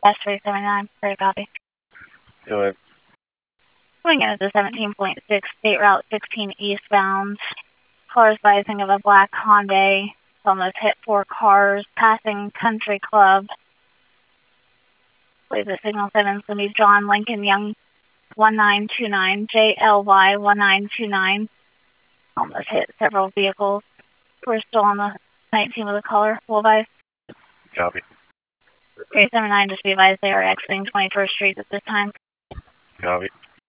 379, very copy. Go ahead. Going in at the 17.6, State Route 16 eastbound. Cars rising of a black Hyundai. Almost hit 4 cars, passing Country Club. Believe the signal said it's going to be John Lincoln Young 1929, JLY 1929. Almost hit several vehicles. We're still on the 19 with the caller. Full advise. Copy. 379, just be advised they are exiting 21st Street at this time. Copy.